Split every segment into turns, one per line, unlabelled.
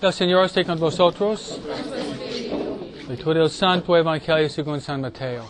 El Señor esté con vosotros. Lectura del Santo Evangelio según San Mateo.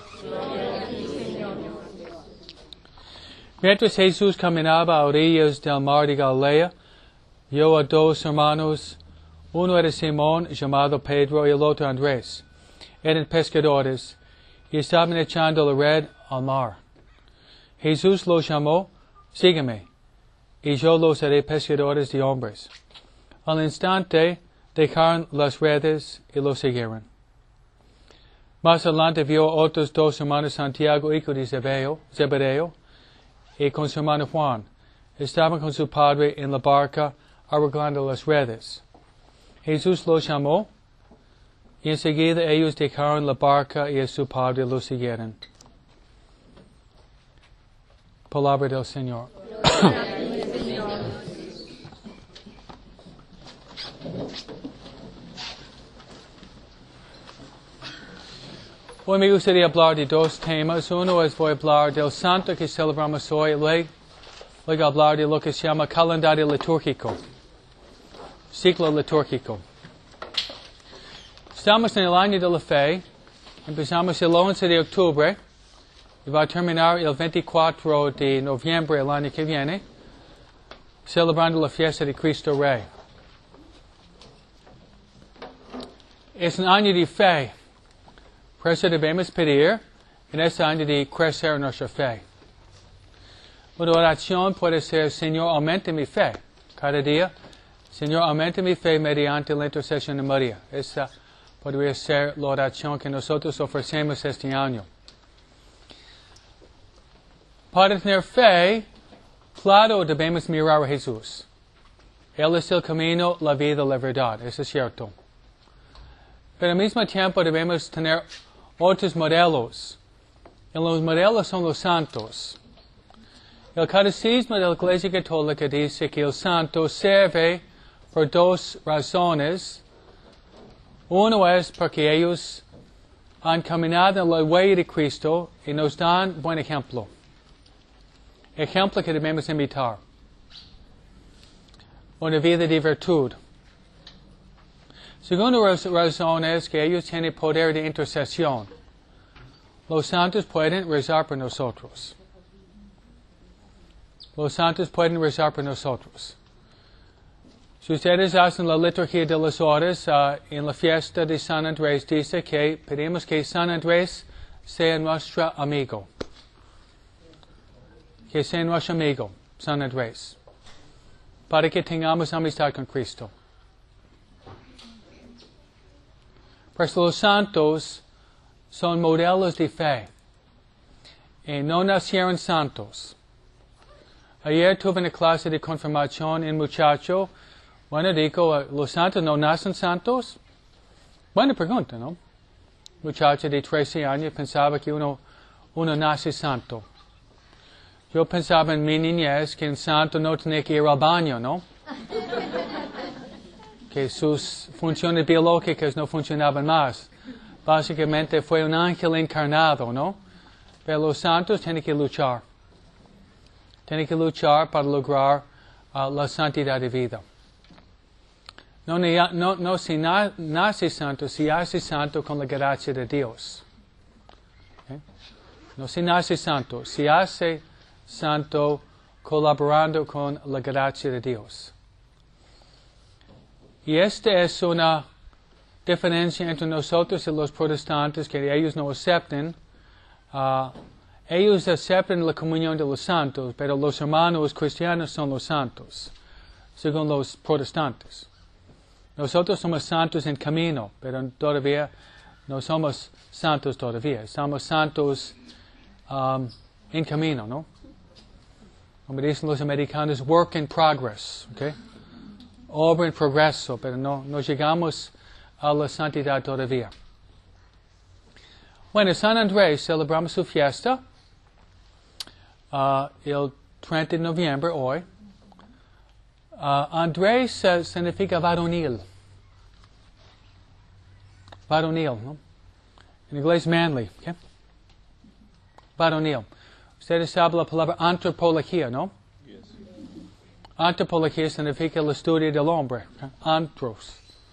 Mientras Jesús caminaba a orillas del mar de Galilea, vio a dos hermanos. Uno era Simón, llamado Pedro, y el otro Andrés. Eran pescadores y estaban echando la red al mar. Jesús los llamó: sígueme, y yo los haré pescadores de hombres. Al instante dejaron las redes y los siguieron. Más adelante vio a otros dos hermanos, Santiago, hijo de Zebedeo, y con su hermano Juan. Estaban con su padre en la barca arreglando las redes. Jesús los llamó, y enseguida ellos dejaron la barca y a su padre los siguieron. Palabra del Señor. Hoy me gustaría hablar de dos temas. Uno es voy a hablar del santo que celebramos hoy, luego hablar de lo que se llama calendario litúrgico, ciclo litúrgico. Estamos en el año de la fe, empezamos el 11 de octubre y va a terminar el 24 de noviembre el año que viene, celebrando la fiesta de Cristo Rey. Es un año de fe. Por eso debemos pedir en este año de crecer nuestra fe. Una oración puede ser: Señor, aumenta mi fe. Cada día, Señor, aumenta mi fe mediante la intercesión de María. Esa podría ser la oración que nosotros ofrecemos este año. Para tener fe, claro, debemos mirar a Jesús. Él es el camino, la vida, la verdad. Eso es cierto. Pero al mismo tiempo debemos tener otros modelos. Y los modelos son los santos. El Catecismo de la Iglesia Católica dice que el santo sirve por dos razones. Uno es porque ellos han caminado en la huella de Cristo y nos dan buen ejemplo. Ejemplo que debemos imitar. Una vida de virtud. Segunda razón es que ellos tienen poder de intercesión. Los santos pueden rezar por nosotros. Los santos pueden rezar por nosotros. Si ustedes hacen la liturgia de las horas, en la fiesta de San Andrés dice que pedimos que San Andrés sea nuestro amigo. Que sea nuestro amigo, San Andrés. Para que tengamos amistad con Cristo. Pues los santos son modelos de fe. Y no nacieron santos. Ayer tuve una clase de confirmación en muchacho. Bueno, dijo, ¿los santos no nacen santos? Buena pregunta, ¿no? Muchacho de 13 años pensaba que uno nace santo. Yo pensaba en mi niñez que un santo no tenía que ir al baño, ¿no? Que sus funciones biológicas no funcionaban más. Básicamente fue un ángel encarnado, ¿no? Pero los santos tienen que luchar. Tienen que luchar para lograr la santidad de vida. No se nace santo, se hace santo con la gracia de Dios. ¿Okay? No se nace santo, se hace santo colaborando con la gracia de Dios. Y esta es una diferencia entre nosotros y los protestantes, que ellos no aceptan. Ellos aceptan la comunión de los santos, pero los hermanos cristianos son los santos, según los protestantes. Nosotros somos santos en camino, pero todavía no somos santos todavía. Somos santos en camino, ¿no? Como dicen los americanos, work in progress, ¿ok? Obra en progreso, pero no llegamos a la santidad todavía. Bueno, San Andrés celebramos su fiesta el 30 de noviembre hoy. Andrés significa varonil. Varonil, ¿no? En inglés manly, ¿ok? Varonil. Ustedes saben la palabra antropología, ¿no? Yes. Antropología significa el estudio del hombre. ¿Okay? Antros.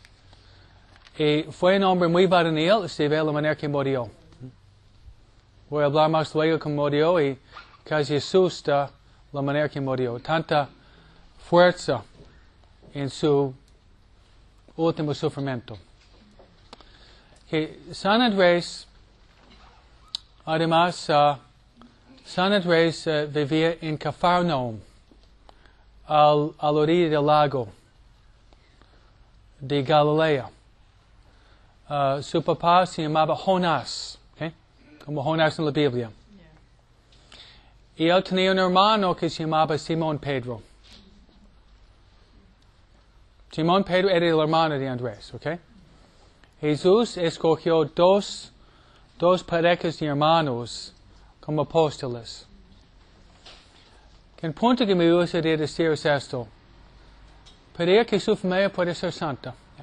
Y fue un hombre muy varonil, se ve la manera que murió. Voy a hablar más luego cómo murió y casi asusta la manera que murió. Tanta fuerza en su último sufrimiento. Que San Andrés, además, San Andrés vivía en Cafarnaum, a la orilla del lago de Galilea. Su papá se llamaba Jonás, ¿okay? Como Jonás en la Biblia. Y él tenía un hermano que se llamaba Simón Pedro. Simón Pedro era el hermano de Andrés, ¿ok? Jesús escogió dos parejas de hermanos como apóstoles. El punto que me gustaría decir es esto. Pedir que su familia puede ser santa. Yeah.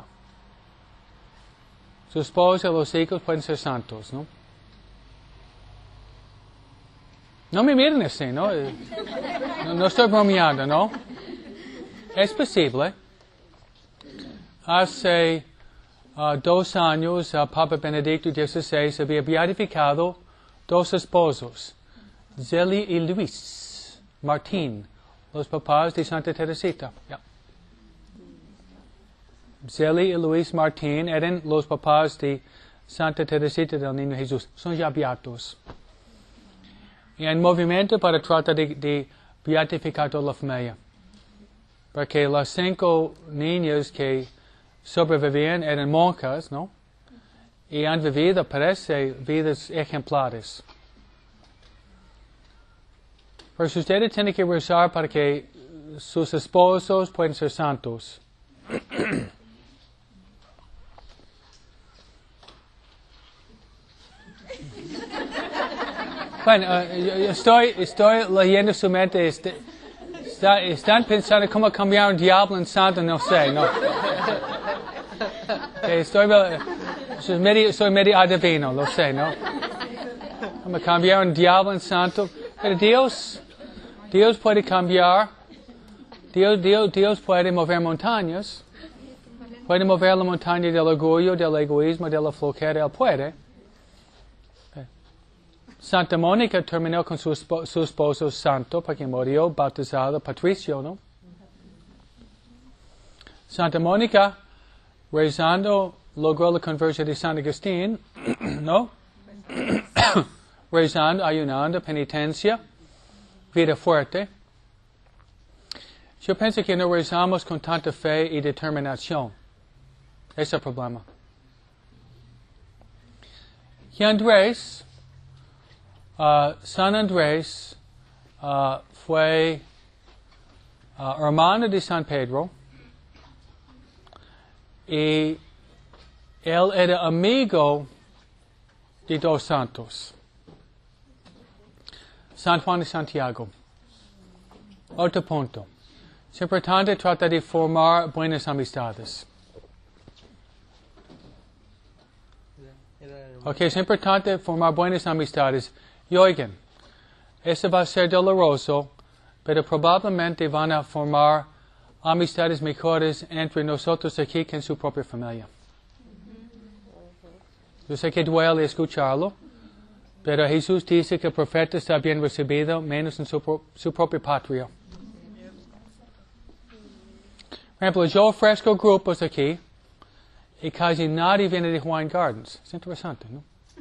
Su esposa y los hijos pueden ser santos, ¿no? No me miren así, ¿no? No estoy bromeando, ¿no? Es posible. Hace 2 años, Papa Benedicto XVI había beatificado 2 esposos, Zélie y Luis Martín, los papás de Santa Teresita. Yeah. Zélie y Luis Martín eran los papás de Santa Teresita del Niño Jesús. Son ya beatos. Y hay movimiento para tratar de beatificar toda la familia. Porque las 5 niñas que sobrevivían eran monjas, ¿no? Y han vivido, parece, vidas ejemplares. Pero si ustedes tienen que rezar para que sus esposos puedan ser santos. Bueno, estoy leyendo su mente. Están pensando cómo cambiar un diablo en santo, no sé, no. Soy medio adivino, lo sé, ¿no? Cómo cambiar un diablo en santo. Pero Dios puede cambiar. Dios puede mover montañas. Puede mover la montaña del orgullo, del egoísmo, de la flojera. Él puede. Santa Mónica terminó con su esposo santo porque murió bautizado Patricio, ¿no? Santa Mónica, rezando, logró la conversión de San Agustín, ¿no? Rezando, ayunando, penitencia, vida fuerte. Yo pienso que no rezamos con tanta fe y determinación. Ese es el problema. Y Andrés, San Andrés fue hermano de San Pedro y él era amigo de 2 santos, San Juan y Santiago. Otro punto. Es importante tratar de formar buenas amistades. Ok, es importante formar buenas amistades. Y oigan, eso va a ser doloroso, pero probablemente van a formar amistades mejores entre nosotros aquí que en su propia familia. Yo sé que duele escucharlo, pero Jesús dice que el profeta está bien recibido, menos en su propia patria. Por ejemplo, yo ofrezco grupos aquí y casi nadie viene de Hawaiian Gardens. Es interesante, ¿no?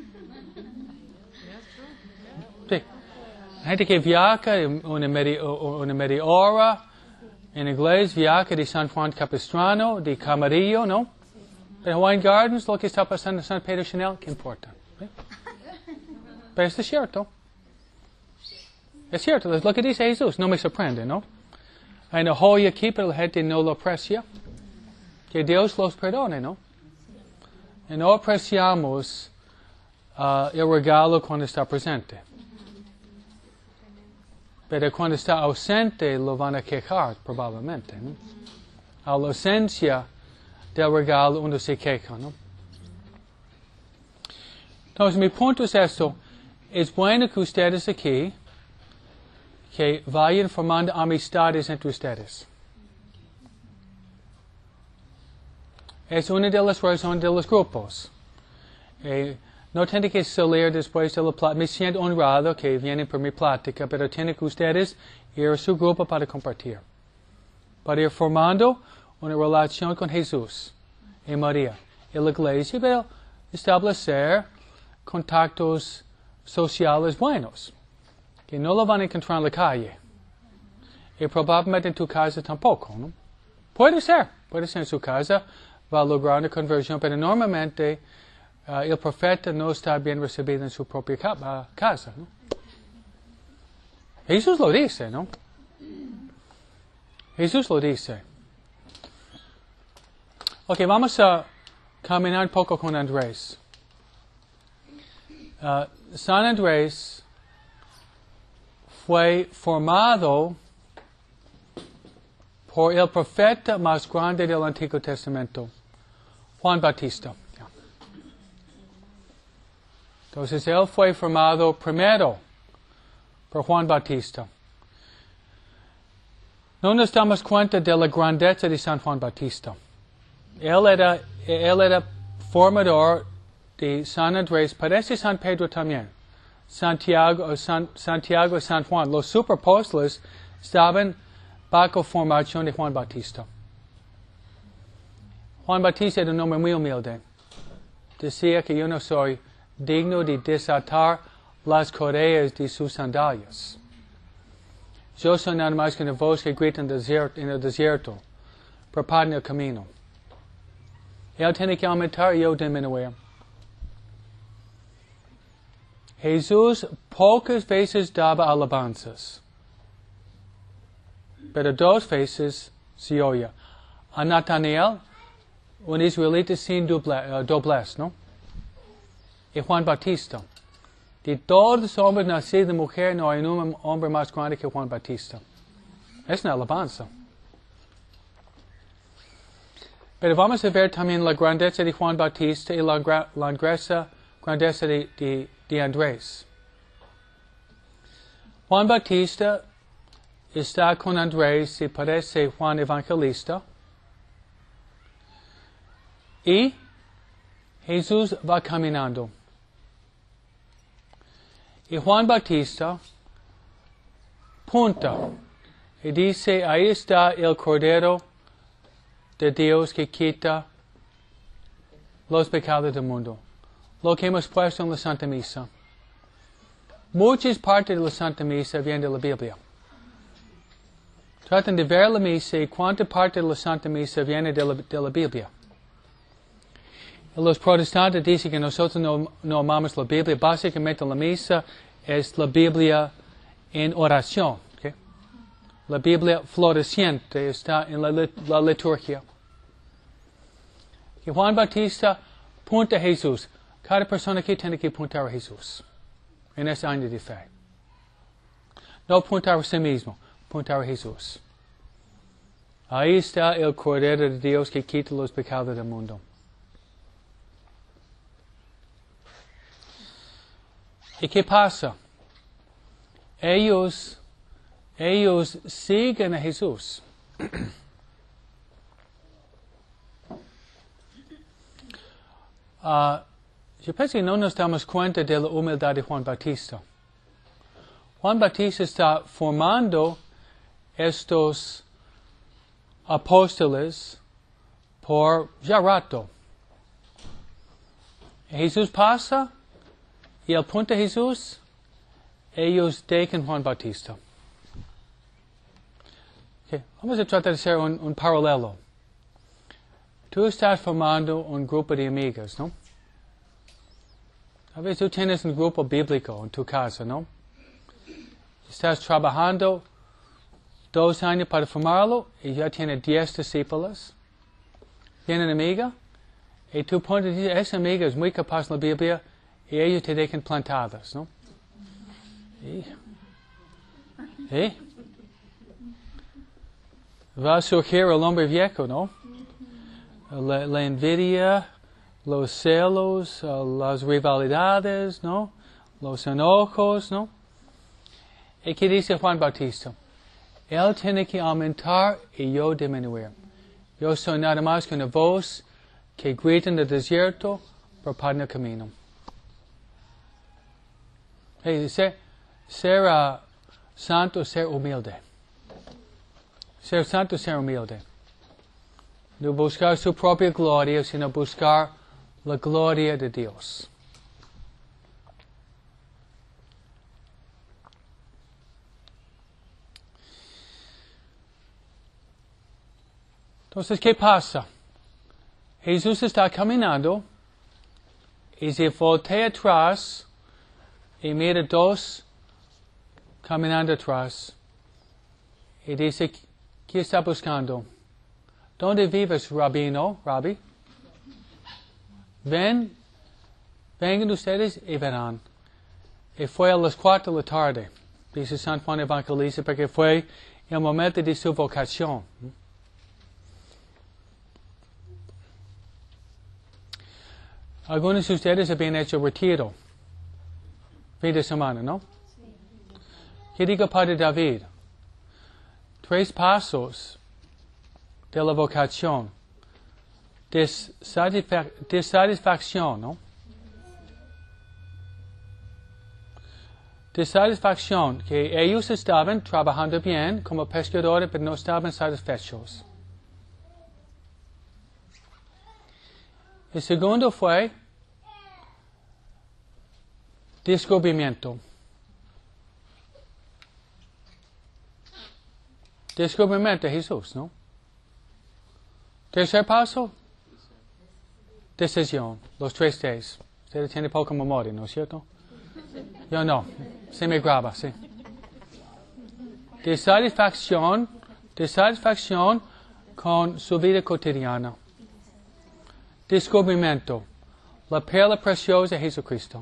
Sí. Gente que viaja una media hora en inglés, viaja de San Juan Capistrano, de Camarillo, ¿no? De Hawaiian Gardens, lo que está pasando en San Pedro Chanel, ¿qué importa? ¿Sí? Pero es cierto. Es cierto, es lo que dice Jesús, no me sorprende, ¿no? Hay una joya aquí, pero la gente no lo aprecia. Que Dios los perdone, ¿no? Y no apreciamos el regalo cuando está presente. Pero cuando está ausente lo van a quejar, probablemente, ¿no? A la ausencia del regalo uno se queja, ¿no? Entonces, mi punto es esto. Es bueno que ustedes aquí, que vayan formando amistades entre ustedes. Es una de las razones de los grupos. No tiene que salir después de la plática. Me siento honrado que vienen por mi plática, pero tienen que ustedes ir a su grupo para compartir. Para ir formando una relación con Jesús y María y la iglesia, pero establecer contactos sociales buenos, que no lo van a encontrar en la calle. Y probablemente en tu casa tampoco, ¿no? Puede ser en su casa, va a lograr una conversión, pero normalmente el profeta no está bien recibido en su propia casa, ¿no? Jesús lo dice, ¿no? Jesús lo dice. Ok, vamos a caminar un poco con Andrés. San Andrés fue formado por el profeta más grande del Antiguo Testamento, Juan Bautista. Entonces, él fue formado primero por Juan Bautista. No nos damos cuenta de la grandeza de San Juan Bautista. Él era formador de San Andrés, parece San Pedro también. Santiago y San Juan, los superapóstoles estaban bajo formación de Juan Bautista. Juan Bautista era un hombre muy humilde. Decía que yo no soy digno de desatar las correas de sus sandalias. Yo soy nada más que una voz que grita en el desierto. Preparen el camino. Él tiene que aumentar y yo disminuir. Jesús pocas veces daba alabanzas, pero 2 veces se oía. A Natanael, un israelita sin doblez, ¿no? Y Juan Bautista. De todos los hombres nacidos de mujer, no hay un hombre más grande que Juan Bautista. Es una alabanza. Pero vamos a ver también la grandeza de Juan Bautista y la grandeza de Andrés. Juan Bautista está con Andrés y parece Juan Evangelista. Y Jesús va caminando. Y Juan Bautista punta y dice, ahí está el Cordero de Dios que quita los pecados del mundo. Lo que hemos puesto en la Santa Misa. Muchas partes de la Santa Misa vienen de la Biblia. Traten de ver la Misa y cuánta parte de la Santa Misa viene de la Biblia. Los protestantes dicen que nosotros no amamos la Biblia. Básicamente la Misa es la Biblia en oración. ¿Okay? La Biblia floreciente está en la liturgia. Y Juan Bautista punta a Jesús. Cada persona aquí tiene que apuntar a Jesús en este año de fe. No apuntar a sí mismo, apuntar a Jesús. Ahí está el Cordero de Dios que quita los pecados del mundo. ¿Y qué pasa? Ellos siguen a Jesús. Yo pienso que no nos damos cuenta de la humildad de Juan Bautista. Juan Bautista está formando estos apóstoles por ya rato. Jesús pasa y al punto de Jesús, ellos dejan Juan Bautista. Okay. Vamos a tratar de hacer un paralelo. Tú estás formando un grupo de amigas, ¿no? A veces tú tienes un grupo bíblico en tu casa, ¿no? Estás trabajando 2 años para formarlo y ya tienes 10 discípulos. Tienen amiga y tú pones, esa amiga es muy capaz en la Biblia y ellos te dejan plantadas, ¿no? Va a surgir el hombre viejo, ¿no? La envidia, los celos, las rivalidades, ¿no? Los enojos, ¿no? ¿Y qué dice Juan Bautista? Él tiene que aumentar y yo disminuir. Yo soy nada más que una voz que grita en el desierto, prepara el camino. Hey, ser santo es ser humilde. Ser santo es ser humilde. No buscar su propia gloria, sino buscar la gloria de Dios. Entonces, ¿qué pasa? Jesús está caminando y se voltea atrás y mira dos caminando atrás y dice, ¿qué está buscando? ¿Dónde vives, Rabbi? Vengan ustedes y verán. Y fue a las 4 de la tarde, dice San Juan Evangelista, porque fue el momento de su vocación. Algunos de ustedes habían hecho retiro, fin de semana, ¿no? Sí. ¿Qué dijo Padre David? 3 pasos de la vocación. Desatisfacción, ¿no? Desatisfacción, que ellos estaban trabajando bien como pescadores, pero no estaban satisfechos. El segundo fue descubrimiento. Descubrimiento de Jesús, ¿no? Tercer paso, decisión. Los 3 Ds. Ustedes tienen poca memoria, ¿no es cierto? Yo no. Se me graba, sí. Desatisfacción con su vida cotidiana. Descubrimiento. La perla preciosa de Jesucristo.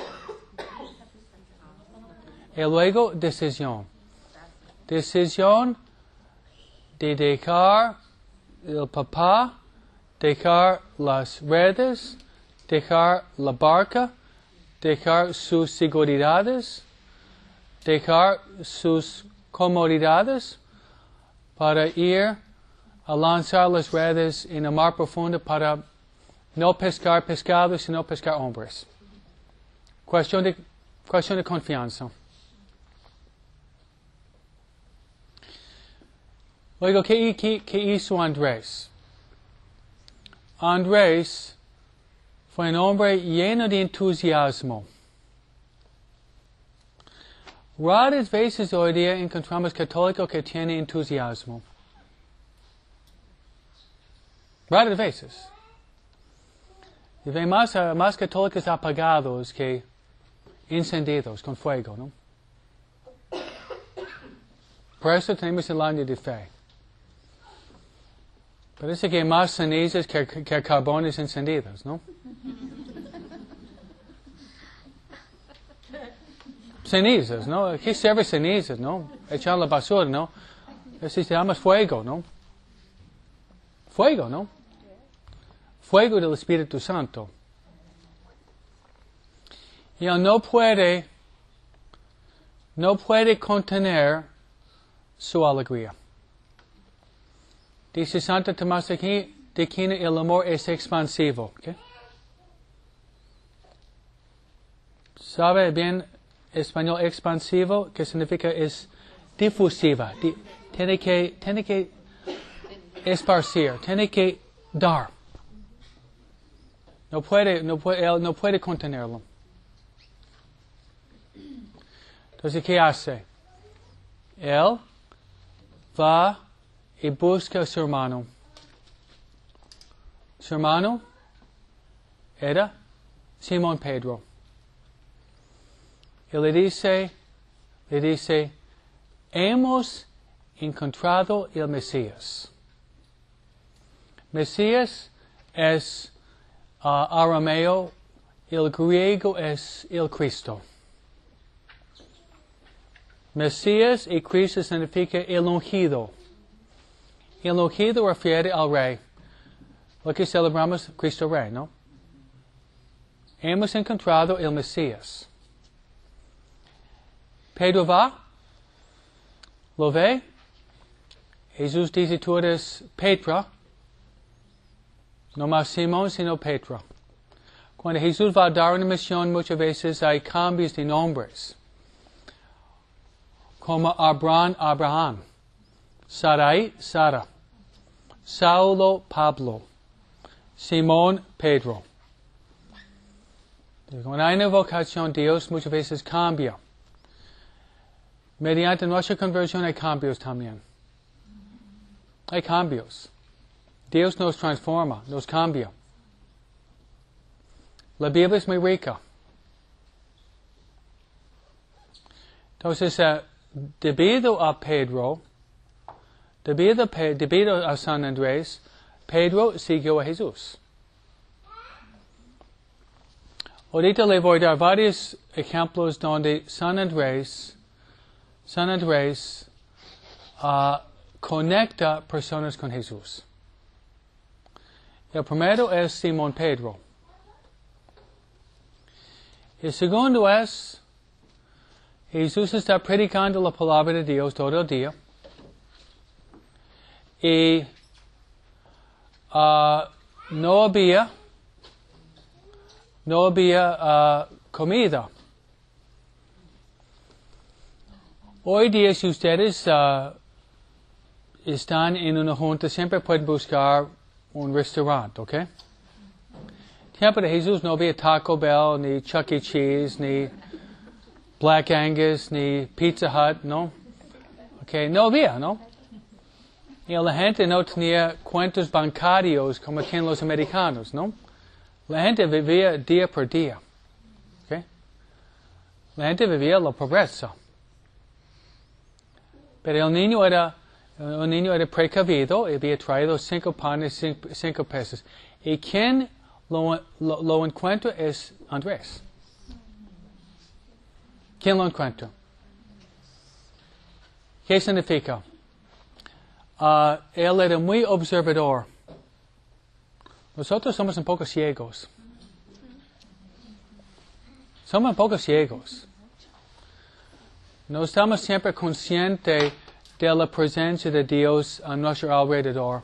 Y luego, decisión. Decisión de dejar el papá, dejar las redes, dejar la barca, dejar sus seguridades, dejar sus comodidades para ir a lanzar las redes en el mar profundo para no pescar pescados, sino pescar hombres. Cuestión de confianza. Luego, ¿qué hizo Andrés? Andrés fue un hombre lleno de entusiasmo. Raras veces hoy día encontramos católicos que tienen entusiasmo. Raras veces. Y ve más católicos apagados que encendidos con fuego, ¿no? Por eso tenemos el año de fe. Parece que hay más cenizas que carbones encendidos, ¿no? Cenizas, ¿no? ¿Qué sirve cenizas, no? Echar la basura, ¿no? Eso se llama fuego, ¿no? Fuego, ¿no? Fuego del Espíritu Santo. Y él no puede contener su alegría. Dice Santo Tomás de Aquino, el amor es expansivo. ¿Okay? ¿Sabe bien español expansivo? ¿Qué significa? Es difusiva. Tiene que esparcir, tiene que dar. Él no puede contenerlo. Entonces, ¿qué hace? Él va y busca a su hermano. Su hermano era Simón Pedro. Y le dice, hemos encontrado el Mesías. Mesías es arameo, el griego es el Cristo. Mesías y Cristo significa el ungido. El ungido refiere al Rey. Lo que celebramos, Cristo Rey, ¿no? Hemos encontrado el Mesías. Pedro va, lo ve. Jesús dice, tú eres Petra, No más Simón, sino Pedro. Cuando Jesús va a dar una misión, muchas veces hay cambios de nombres. Como Abraham, Abraham. Sarai, Sara. Saulo, Pablo. Simón, Pedro. Cuando hay una vocación, Dios muchas veces cambia. Mediante nuestra conversión hay cambios también. Hay cambios. Dios nos transforma, nos cambia. La Biblia es muy rica. Entonces, debido a Pedro, debido a San Andrés, Pedro siguió a Jesús. Ahorita le voy a dar varios ejemplos donde San Andrés conecta personas con Jesús. El primero es Simón Pedro. El segundo es, Jesús está predicando la palabra de Dios todo el día. Y no había comida. Hoy día, si ustedes están en una junta, siempre pueden buscar un restaurante, ¿ok? Tiempo de Jesús no había Taco Bell, ni Chuck E. Cheese, ni Black Angus, ni Pizza Hut, ¿no? Okay, no había, ¿no? Y la gente no tenía cuentos bancarios como tienen los americanos, ¿no? La gente vivía día por día, ¿ok? La gente vivía la pobreza. Pero el niño era precavido y había traído 5 panes y 5 peces. ¿Y quién lo encuentra? Es Andrés. ¿Quién lo encuentra? ¿Qué significa? Él era muy observador. Nosotros somos un poco ciegos. Somos un poco ciegos. No estamos siempre conscientes de la presencia de Dios a nuestro alrededor.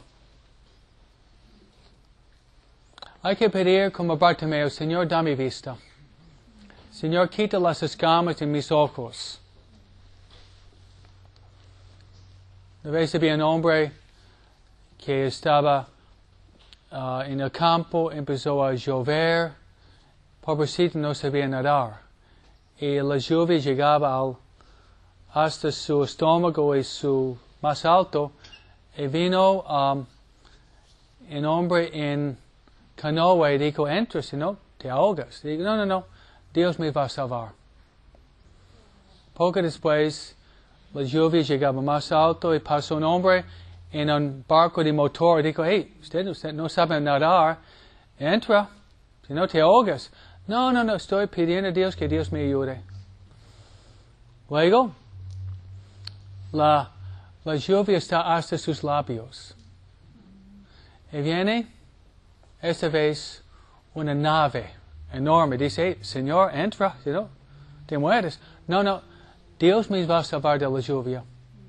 Hay que pedir como Bartimeo, Señor, dame vista. Señor, quita las escamas de mis ojos. Una vez había un hombre que estaba en el campo, empezó a llover, pobrecito no sabía nadar. Y la lluvia llegaba hasta su estómago y su más alto, y vino un hombre en canoa y dijo, entra, si no, te ahogas. Y digo, no, Dios me va a salvar. Poco después, la lluvia llegaba más alto y pasó un hombre en un barco de motor y dijo, hey, usted no sabe nadar, entra, si no te ahogas. No, estoy pidiendo a Dios que Dios me ayude. Luego, la lluvia está hasta sus labios. Y viene, esta vez, una nave enorme. Dice, hey, Señor, entra, si no, te mueres. No, Dios me va a salvar de la lluvia.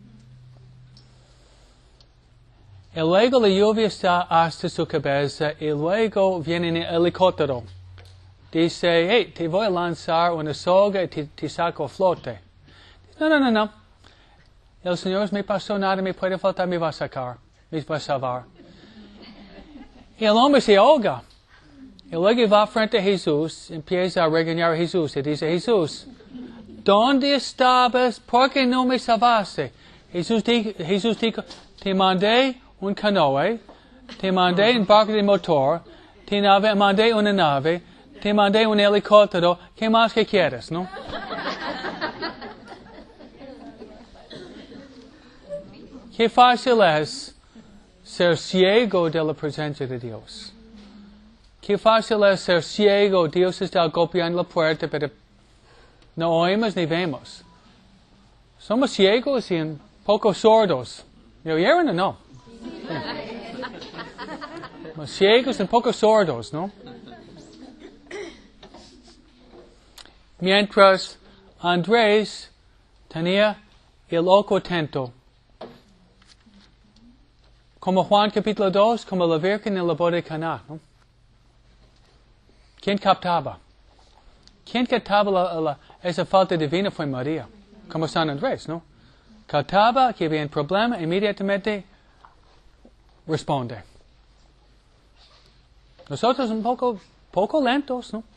Y luego la lluvia está hasta su cabeza y luego viene un helicóptero. Dice, hey, te voy a lanzar una soga y te saco a flote. No. El Señor me pasó nada, me puede faltar, me va a sacar, me va a salvar. Y el hombre se ahoga. Y luego va frente a Jesús, empieza a regañar a Jesús y dice, Jesús, ¿dónde estabas? ¿Por qué no me salvaste? Jesús dijo, te mandé un canoa, te mandé un barco de motor, te mandé una nave, te mandé un helicóptero, ¿qué más que quieres, no? Qué fácil es ser ciego de la presencia de Dios. Qué fácil es ser ciego, Dios está golpeando la puerta, pero no oímos ni vemos. Somos ciegos y un poco sordos. ¿Me oyeron o no? Somos ciegos y un poco sordos, ¿no? Mientras Andrés tenía el ojo atento, Como Juan capítulo 2, como la Virgen en la boda de Caná, ¿no? ¿Quién captaba? ¿Quién captaba esa falta divina? Fue María, como San Andrés, ¿no? Captaba que había un problema, inmediatamente responde. Nosotros un poco lentos, ¿no?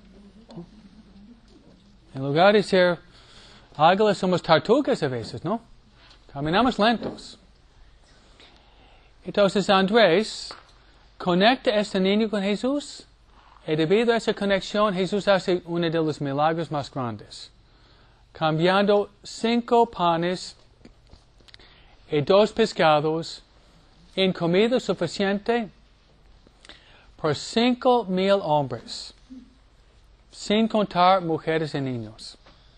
En lugar de ser águilas, somos tortugas a veces, ¿no? Caminamos lentos. Entonces Andrés conecta a este niño con Jesús y debido a esa conexión Jesús hace uno de los milagros más grandes. Cambiando 5 panes y 2 pescados en comida suficiente por 5,000 hombres, sin contar mujeres y niños.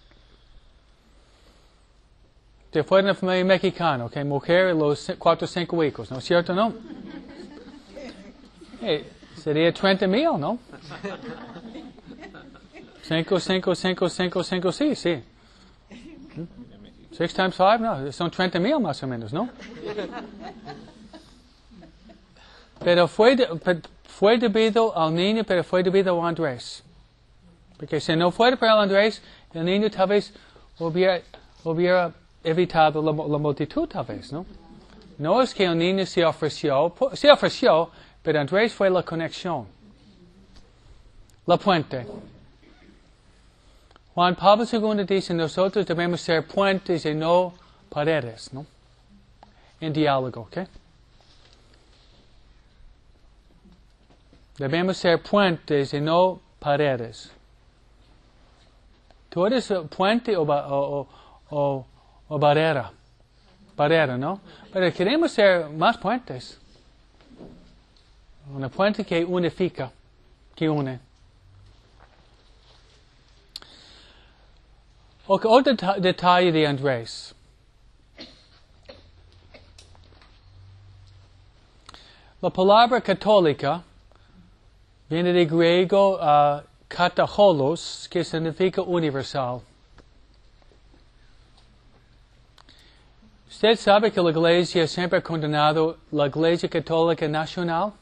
De fuera de una familia mexicana, ¿ok? Mujer y los 4 o 5 hijos, ¿no es cierto, no? Sería 30,000, ¿no? 5, 5, 5, 5, 5, sí. 6 times 5, no, son 30,000 más o menos, ¿no? Pero fue debido al niño, pero fue debido a Andrés. Porque si no fuera por Andrés, el niño tal vez hubiera evitado la multitud tal vez, ¿no? No es que el niño se ofreció, pero Andrés fue la conexión. La puente. Juan Pablo II dice, nosotros debemos ser puentes y no paredes, ¿no? En diálogo, ¿ok? Debemos ser puentes y no paredes. Tú eres puente o barrera. Barrera, ¿no? Pero queremos ser más puentes. Una puente que unifica, que une. Otro detalle de Andrés. La palabra católica viene del griego kataholos, que significa universal. ¿Usted sabe que la Iglesia siempre ha condenado la Iglesia Católica Nacional?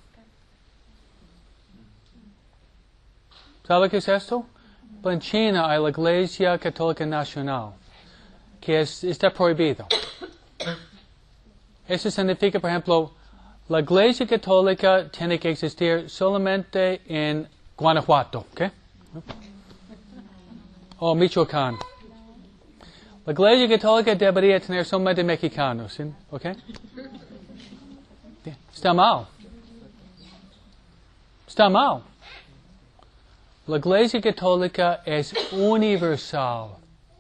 ¿Sabe qué es esto? En China hay la Iglesia Católica Nacional, que está prohibido. Eso significa, por ejemplo, la Iglesia Católica tiene que existir solamente en Guanajuato, ¿ok? O Michoacán. La Iglesia Católica debería tener solamente mexicanos, ¿ok? Está mal. Está mal. La Iglesia Católica es universal.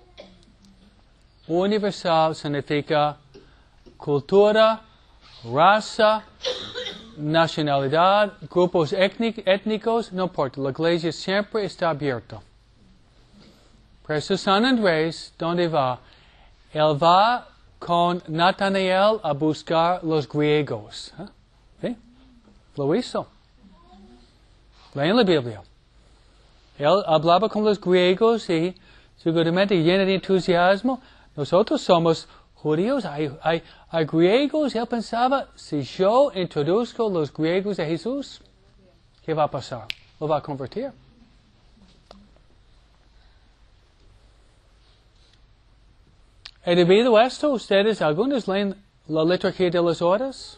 Universal significa cultura, raza, nacionalidad, grupos étnicos, no importa. La Iglesia siempre está abierta. Por eso San Andrés, ¿dónde va? Él va con Natanael a buscar los griegos. ¿Sí? Lo hizo. Leen la Biblia. Él hablaba con los griegos y seguramente lleno de entusiasmo. Nosotros somos judíos, hay griegos. Él pensaba, si yo introduzco los griegos a Jesús, ¿qué va a pasar? Lo va a convertir. Y debido a esto, algunos leen la liturgia de las horas.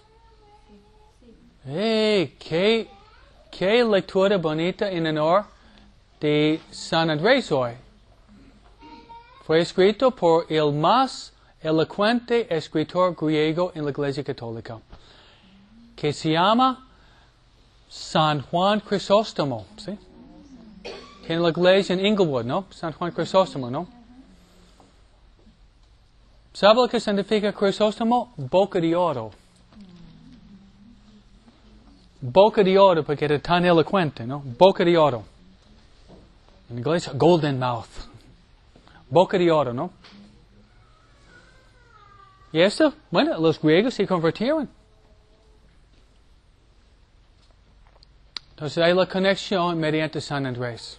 ¡Hey! ¡Qué lectura bonita en honor de San Andrés hoy! Fue escrito por el más elocuente escritor griego en la Iglesia Católica, que se llama San Juan Crisóstomo, ¿sí? Que en la iglesia en Inglewood, ¿no? San Juan Crisóstomo, ¿no? ¿Sabe lo que significa Crisóstomo? Boca de oro. Boca de oro, porque era tan elocuente, ¿no? Boca de oro. En inglés, golden mouth. Boca de oro, ¿no? Y esto, bueno, los griegos se convirtieron. Entonces hay la conexión mediante San Andrés.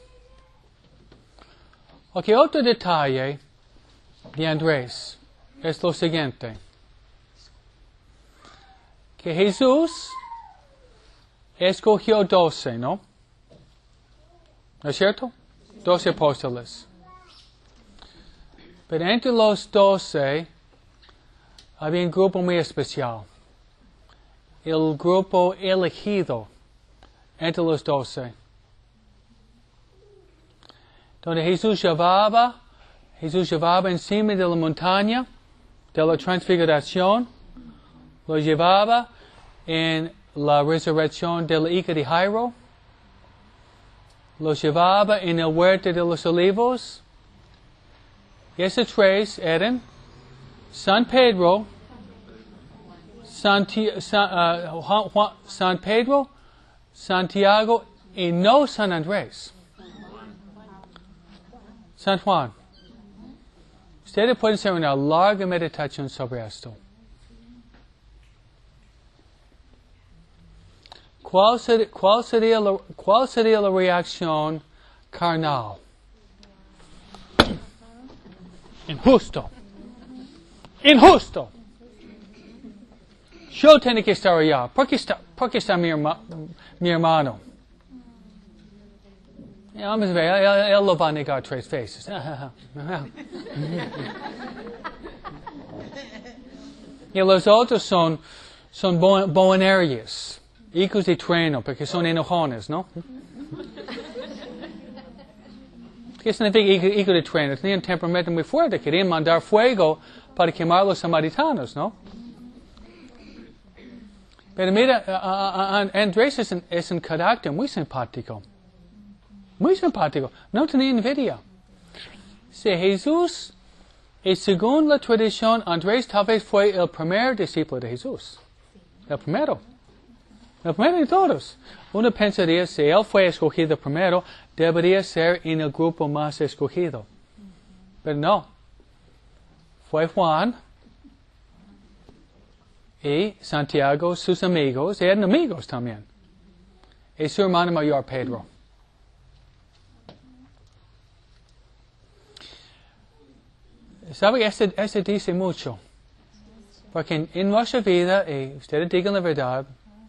Ok, otro detalle de Andrés es lo siguiente. que Jesús escogió 12, ¿no? ¿No es cierto? 12 apóstoles. Pero entre los 12 había un grupo muy especial. El grupo elegido entre los 12. Donde Jesús llevaba encima de la montaña de la transfiguración, lo llevaba en la resurrección de la hija de Jairo, lo llevaba en el huerto de los olivos, y esos tres eran San Pedro, San Pedro, Santiago y no San Andrés. San Juan. Ustedes pueden hacer una larga meditación sobre esto. ¿Cuál sería la reacción carnal? Injusto. Injusto. Yo tengo que estar allá. ¿Por qué está mi hermano? Vamos a ver, él lo va a negar 3 veces. Y los otros son boanerges, hijos de trueno, porque son enojones, ¿no? ¿Qué significa hijo de trueno? Tenían un temperamento muy fuerte, querían mandar fuego para quemar a los samaritanos, ¿no? Pero mira, Andrés es un carácter muy simpático. Muy simpático. No tenía envidia. Si Jesús, y según la tradición, Andrés tal vez fue el primer discípulo de Jesús. El primero. El primero de todos. Uno pensaría, si él fue escogido primero, debería ser en el grupo más escogido. Pero no. Fue Juan y Santiago, sus amigos, eran amigos también. Y su hermano mayor, Pedro. ¿Sabe? Este dice mucho. Porque en nuestra vida, y ustedes digan la verdad,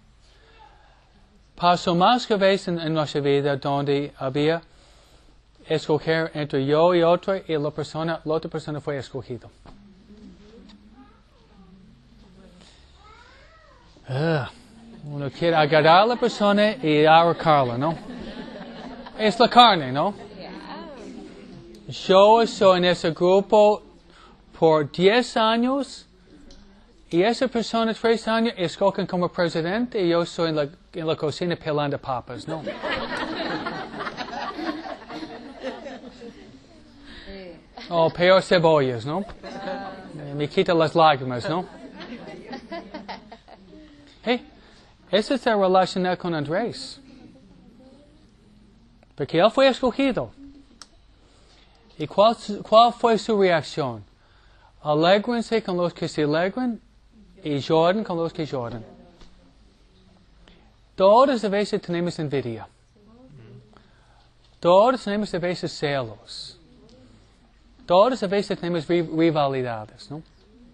pasó más que veces en nuestra vida donde había escoger entre yo y otro y la otra persona fue escogida. Uno quiere agarrar a la persona y ahorcarla, ¿no? Es la carne, ¿no? Yo estoy en ese grupo por 10 años y esa persona 3 años escogen como presidente y yo estoy en la cocina pelando papas, ¿no? O peor cebollas, ¿no? Me quita las lágrimas, ¿no? Hey, eso está relacionado con Andrés. Porque él fue escogido. ¿Y cuál fue su reacción? Alégrense con los que se alegran y lloren con los que lloran. Todas a veces tenemos envidia. Todas tenemos a veces celos. Todas a veces tenemos rivalidades, ¿no?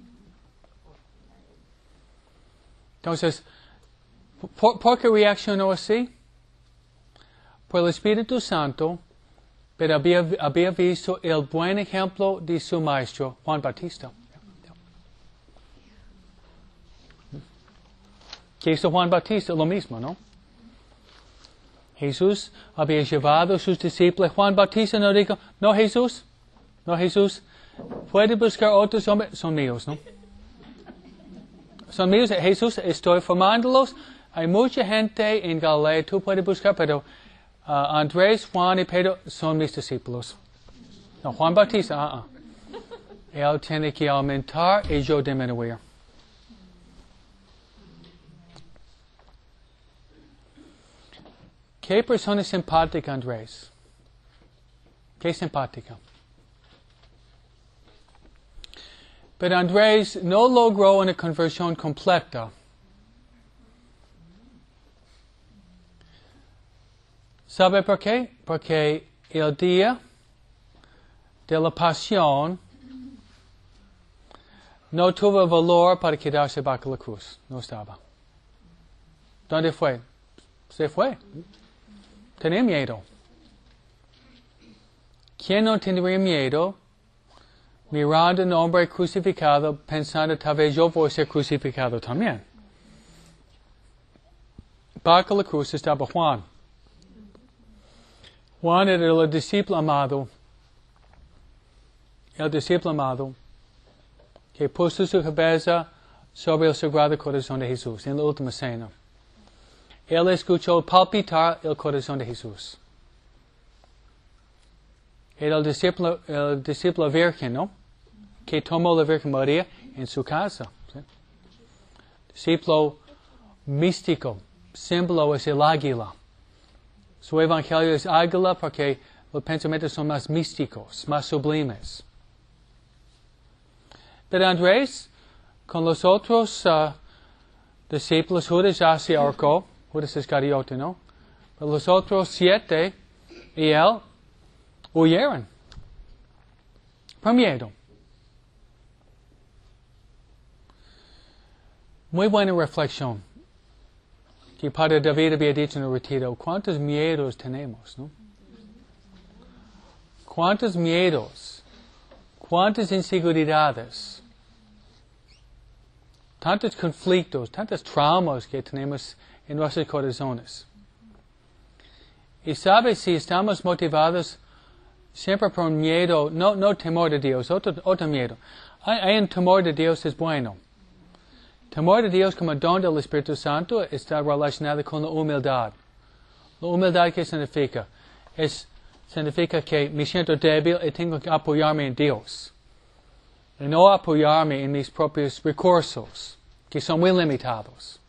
Entonces, ¿por qué reaccionó así? Por el Espíritu Santo, pero había visto el buen ejemplo de su maestro, Juan Bautista. ¿Qué hizo Juan Bautista? Lo mismo, ¿no? Jesús había llevado a sus discípulos. Juan Bautista no dijo, no Jesús, puede buscar otros hombres, son míos, ¿no? Son míos, Jesús, estoy formándolos. Hay mucha gente en Galilea, tú puedes buscar, pero Andrés, Juan y Pedro son mis discípulos. No, Juan Bautista, Él tiene que aumentar y yo disminuir. ¿Qué persona simpática, Andrés? ¿Qué simpática? Pero Andrés no logró una conversión completa. ¿Sabe por qué? Porque el día de la pasión no tuvo valor para quedarse bajo la cruz. No estaba. ¿Dónde fue? Se fue. Tenía miedo. ¿Quién no tendría miedo mirando a un hombre crucificado pensando tal vez yo voy a ser crucificado también? Bajo la cruz estaba Juan. Juan era el discípulo amado que puso su cabeza sobre el Sagrado Corazón de Jesús en la última cena. Él escuchó palpitar el corazón de Jesús. Era el discípulo virgen, ¿no? Que tomó la Virgen María en su casa. ¿Sí? Discípulo místico, símbolo es el águila. Su evangelio es águila porque los pensamientos son más místicos, más sublimes. Pero Andrés, con los otros discípulos, Judas ya se ahorcó, Judas Iscariote, ¿no? Pero los otros 7 y él huyeron por miedo. Muy buena reflexión que Padre David había dicho en el retiro. ¿Cuántos miedos tenemos, no? ¿Cuántos miedos? ¿Cuántas inseguridades? Tantos conflictos, tantos traumas que tenemos en nuestros corazones. Y sabes, si estamos motivados siempre por un miedo, no temor de Dios, otro miedo. Hay un temor de Dios es bueno. Temor de Dios como don del Espíritu Santo está relacionado con la humildad. La humildad, ¿qué significa? Significa que me siento débil y tengo que apoyarme en Dios. Y no apoyarme en mis propios recursos, que son muy limitados.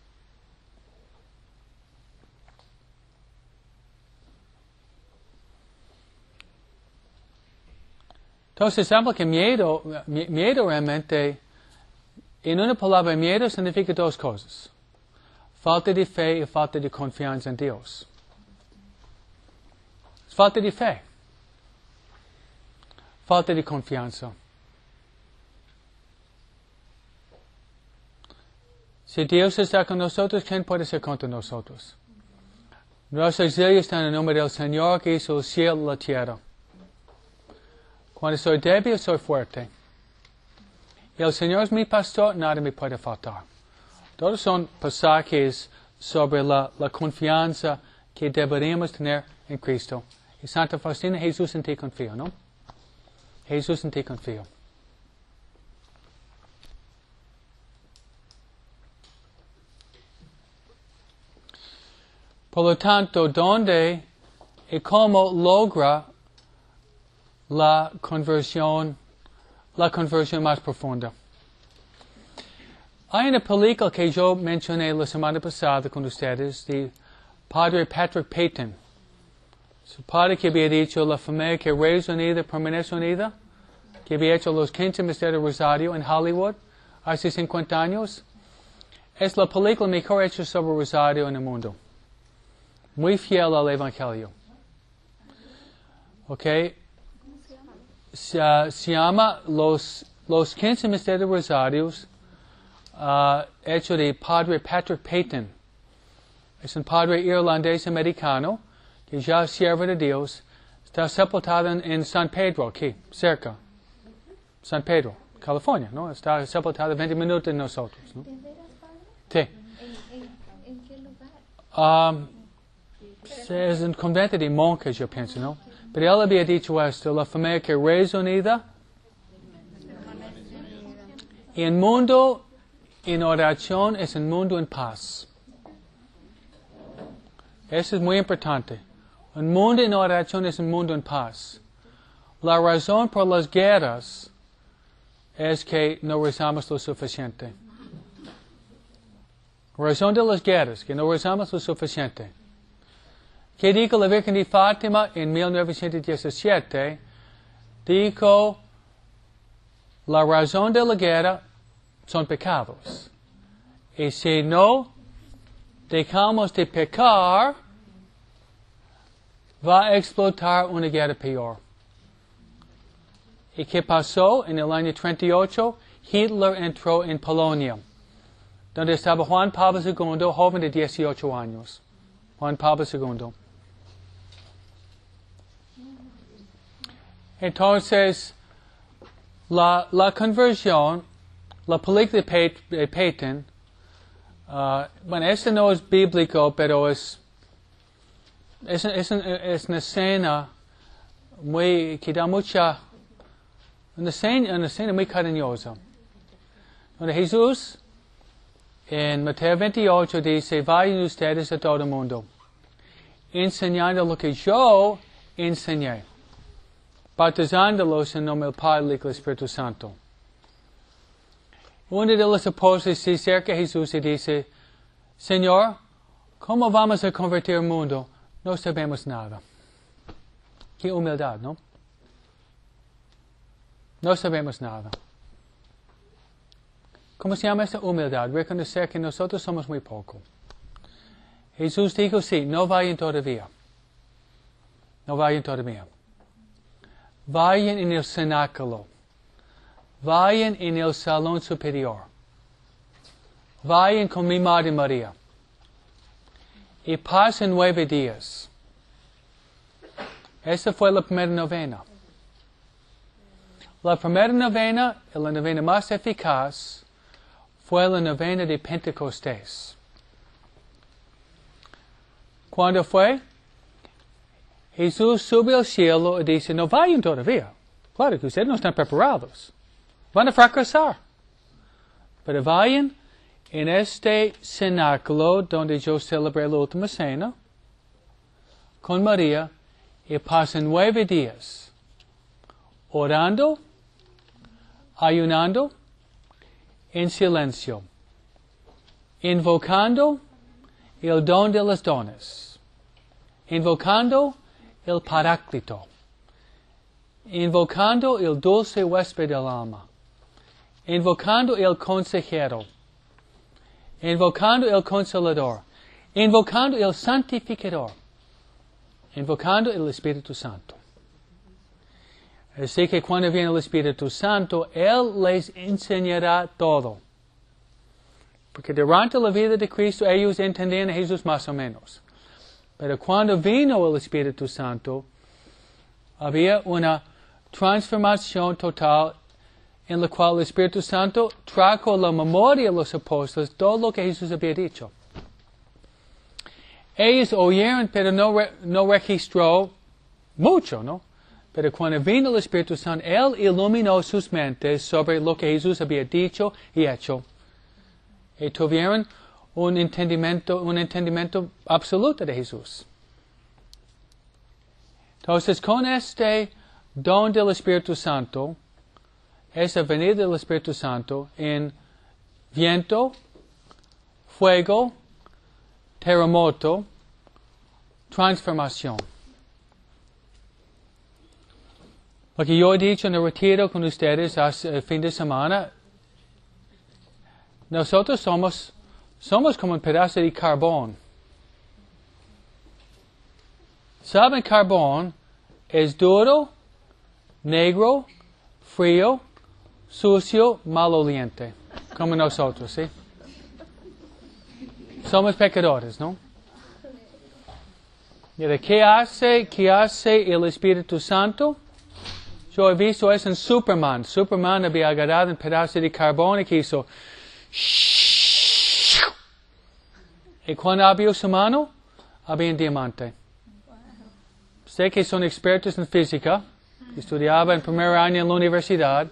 Entonces, sabemos que miedo realmente, en una palabra, miedo significa 2 cosas. Falta de fe y falta de confianza en Dios. Falta de fe. Falta de confianza. Si Dios está con nosotros, ¿quién puede ser contra nosotros? Nuestro auxilio está en el nombre del Señor que hizo el cielo y la tierra. Cuando soy débil, soy fuerte. Y el Señor es mi pastor, nada me puede faltar. Todos son pasajes sobre la confianza que deberíamos tener en Cristo. Y Santa Faustina, Jesús en ti confío, ¿no? Jesús en ti confío. Por lo tanto, ¿dónde y cómo logra la conversión más profunda? Hay una película que yo mencioné la semana pasada con ustedes de Padre Patrick Peyton. Su padre que había dicho la familia que reza unida permanece unida, que había hecho los 15 misterios de Rosario en Hollywood hace 50 años. Es la película mejor hecha sobre Rosario en el mundo. Muy fiel al Evangelio. ¿Ok? Se llama Los 15 Misterios de Rosarios, hecho de Padre Patrick Peyton. Es un padre irlandés americano que ya es siervo de Dios. Está sepultado en San Pedro, aquí, cerca. San Pedro, California, ¿no? Está sepultado 20 minutos de nosotros, ¿no? Sí.
¿En qué lugar?
Es un convento de monjes, yo pienso, ¿no? Pero él había dicho esto, la familia que reza unida. Y el mundo en oración es un mundo en paz. Eso es muy importante. Un mundo en oración es un mundo en paz. La razón por las guerras es que no rezamos lo suficiente. La razón de las guerras, que no rezamos lo suficiente. ¿Qué dijo la Virgen de Fátima en 1917? Dijo, la razón de la guerra son pecados. Y si no dejamos de pecar, va a explotar una guerra peor. ¿Y qué pasó? En el año 38, Hitler entró en Polonia. donde estaba Juan Pablo II, joven de 18 años. Juan Pablo II. Entonces, la conversión, la película de Peyton, bueno, este no es bíblico, pero es una escena que da una escena muy cariñosa. Donde Jesús, en Mateo 28, dice, vayan ustedes a todo el mundo, enseñando lo que yo enseñé, bautizándolos en nombre del Padre, del Hijo y del Espíritu Santo. Uno de los apóstoles se acerca a Jesús y dice, Señor, ¿cómo vamos a convertir el mundo? No sabemos nada. Qué humildad, ¿no? No sabemos nada. ¿Cómo se llama esa humildad? Reconocer que nosotros somos muy poco. Jesús dijo, sí, no vayan todavía. No vayan todavía. Vayan en el cenáculo. Vayan en el salón superior. Vayan con mi Madre María. Y pasen 9 días. Esa fue la primera novena. La primera novena, la novena más eficaz, fue la novena de Pentecostés. ¿Cuándo fue? Jesús sube al cielo y dice, no vayan todavía. Claro que ustedes no están preparados. Van a fracasar. Pero vayan en este cenáculo donde yo celebré la última cena con María y pasen 9 días orando, ayunando, en silencio, invocando el don de los dones, invocando el Paráclito, invocando el dulce huésped del alma, invocando el consejero, invocando el consolador, invocando el santificador, invocando el Espíritu Santo. Así que cuando viene el Espíritu Santo, Él les enseñará todo. Porque durante la vida de Cristo ellos entendían a Jesús más o menos. Pero cuando vino el Espíritu Santo, había una transformación total en la cual el Espíritu Santo trajo a la memoria a los apóstoles todo lo que Jesús había dicho. Ellos oyeron, pero no registró mucho, ¿no? Pero cuando vino el Espíritu Santo, Él iluminó sus mentes sobre lo que Jesús había dicho y hecho. Y tuvieron un entendimiento absoluto de Jesús. Entonces, con este don del Espíritu Santo, esa venida del Espíritu Santo en viento, fuego, terremoto, transformación. Lo que yo he dicho en el retiro con ustedes hace el fin de semana, nosotros somos como un pedazo de carbón. ¿Saben? Carbón es duro, negro, frío, sucio, maloliente, como nosotros, ¿sí? Somos pecadores, ¿no? ¿Y qué hace el Espíritu Santo? Yo he visto eso en Superman. Superman había agarrado un pedazo de carbón y que hizo y cuando abrió su mano, había un diamante. Sé que son expertos en física, estudiaba en primer año en la universidad,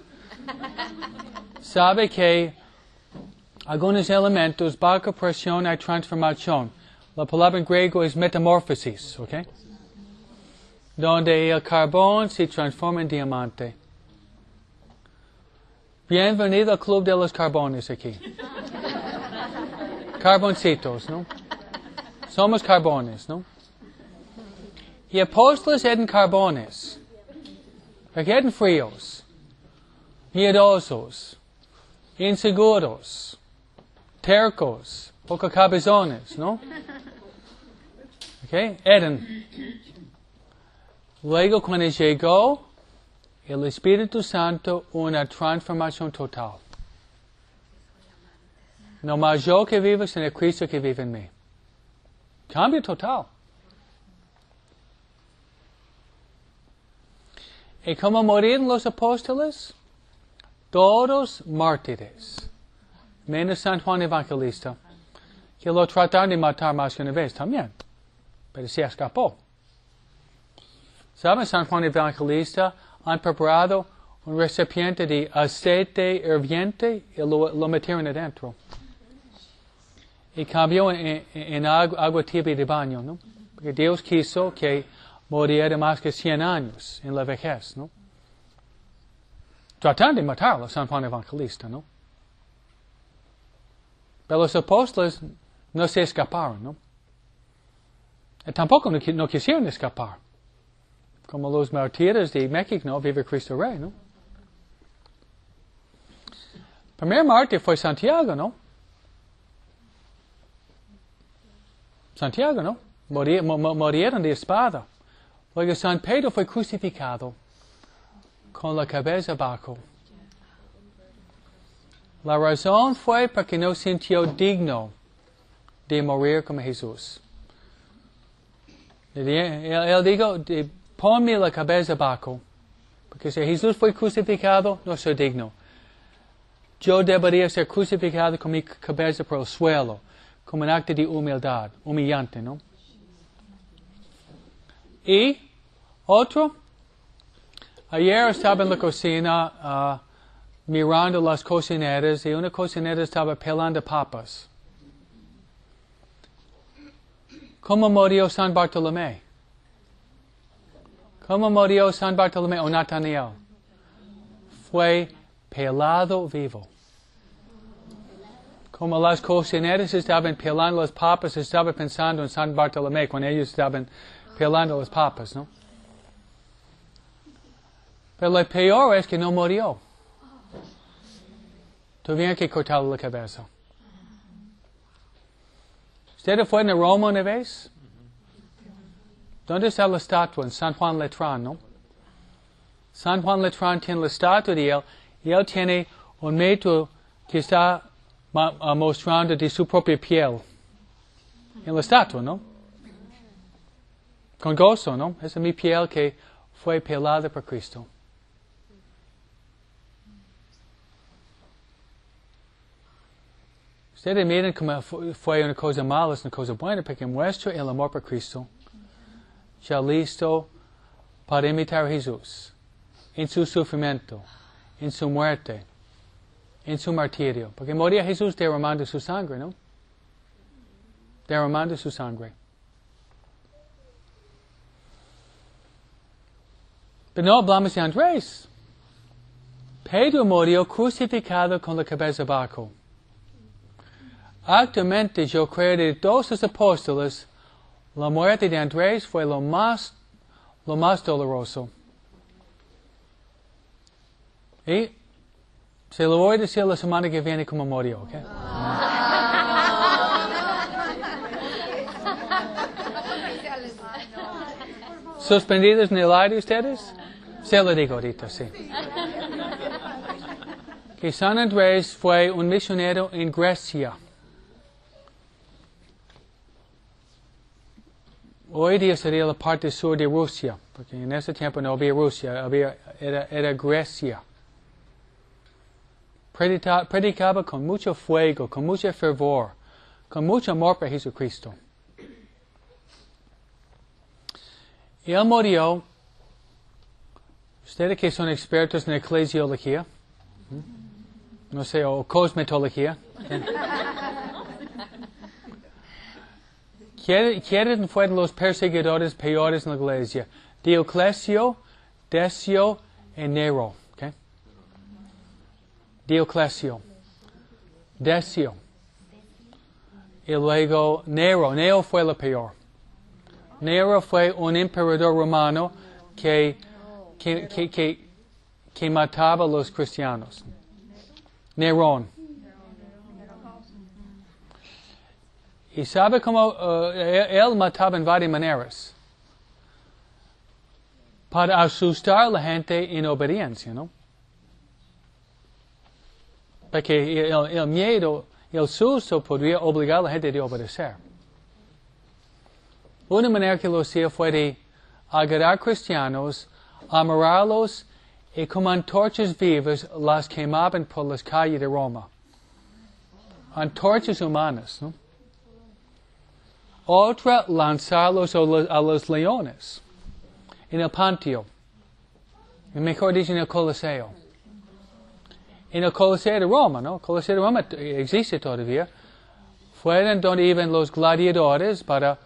sabe que algunos elementos bajo presión hay transformación. La palabra en griego es metamorfosis, ¿ok? Donde el carbón se transforma en diamante. Bienvenido al club de los carbones aquí. Carboncitos, ¿no? Somos carbones, ¿no? Y apóstoles eran carbones. Porque eran fríos, miedosos, inseguros, tercos, poco cabezones, ¿no? ¿Ok? Eran. Luego, cuando llegó el Espíritu Santo, una transformación total. No más yo que vivo, sino el Cristo que vive en mí. Cambio total. ¿Y cómo murieron los apóstoles? Todos mártires. Menos San Juan Evangelista, que lo trataron de matar más que una vez también. Pero se escapó. ¿Saben? San Juan Evangelista han preparado un recipiente de aceite hirviente y lo metieron adentro. Y cambió en agua tibia de baño, ¿no? Porque Dios quiso que muriera más que 100 años en la vejez, ¿no? Trataron de matarlo, San Juan Evangelista, ¿no? Pero los apóstoles no se escaparon, ¿no? Y tampoco no quisieron escapar. Como los mártires de México, Vive Cristo Rey, ¿no? Primer mártir fue Santiago, ¿no? Santiago, ¿no? Murieron de espada. Luego San Pedro fue crucificado con la cabeza abajo. La razón fue porque no sintió digno de morir como Jesús. Él dijo, ponme la cabeza abajo, porque si Jesús fue crucificado, no soy digno. Yo debería ser crucificado con mi cabeza por el suelo, como un acto de humildad, humillante, ¿no? Y otro, ayer estaba en la cocina mirando las cocineras y una cocinera estaba pelando papas. ¿Cómo murió San Bartolomé? ¿Cómo murió San Bartolomé o Natanael? Fue pelado vivo. Como las cocineras estaban pelando las papas, estaba pensando en San Bartolomé cuando ellos estaban pelando las papas, ¿no? Pero lo peor es que no murió. Tuvieron que cortarle la cabeza. ¿Usted fue en Roma una vez? ¿Dónde está la estatua? En San Juan Letrán, ¿no? San Juan Letrán tiene la estatua de él y él tiene un metro que está mostrando de su propia piel en la estatua, ¿no? Con gozo, ¿no? Esa es mi piel que fue pelada por Cristo. Ustedes miren cómo fue una cosa mala, es una cosa buena, porque muestra el amor por Cristo, ya listo para imitar a Jesús, en su sufrimiento, en su muerte, en su martirio. Porque moría Jesús derramando su sangre, ¿no? Derramando su sangre. Pero no hablamos de Andrés. Pedro murió crucificado con la cabeza abajo. Actualmente yo creo de todos los apóstoles, la muerte de Andrés fue lo más doloroso. Y se lo voy a decir la semana que viene cómo murió, ¿ok? ¿Suspendidos en el aire ustedes? Se lo digo ahorita, sí. Que San Andrés fue un misionero en Grecia. Hoy día sería la parte sur de Rusia, porque en ese tiempo no había Rusia, era Grecia. Predicaba con mucho fuego, con mucho fervor, con mucho amor por Jesucristo. Y él murió. Ustedes que son expertos en eclesiología, no sé, o cosmetología. ¿Quiénes fueron los perseguidores peores en la iglesia? Dioclesio, Decio y Nero. ¿Okay? Dioclesio, Decio. Y luego Nero. Nero fue lo peor. Nero fue un emperador romano que mataba a los cristianos. Nerón. Y sabe cómo él mataba en varias maneras. Para asustar a la gente en obediencia, ¿no? Porque el miedo el suso podría obligar a la gente a obedecer. Una manera que lo hacía fue de agarrar cristianos, amarrarlos y como antorchas vivas las quemaban por las calles de Roma. Antorchas humanas, ¿no? Otra, lanzarlos a los leones en el patio, mejor dicho, en el Coliseo. En el Coliseo de Roma, ¿no? El Coliseo de Roma existe todavía. Fueron donde iban los gladiadores para